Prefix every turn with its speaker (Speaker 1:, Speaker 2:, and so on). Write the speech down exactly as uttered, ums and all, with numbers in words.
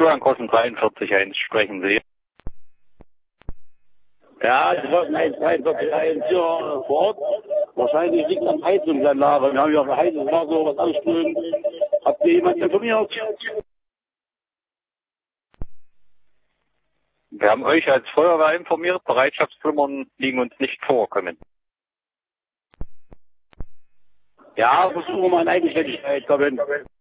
Speaker 1: Florian dreiundvierzig eins, sprechen Sie.
Speaker 2: Ja, die wollten eins dreiundvierzig eins hier vor Ort. Wahrscheinlich liegt am Heizungsanlage. Wir haben hier auf der Heizungsanlage was ausströmen. Habt ihr jemanden informiert?
Speaker 1: Wir haben euch als Feuerwehr informiert, Bereitschaftsflimmern liegen uns nicht vor, kommen.
Speaker 2: Ja, versuchen wir mal in Eigenständigkeit kommen.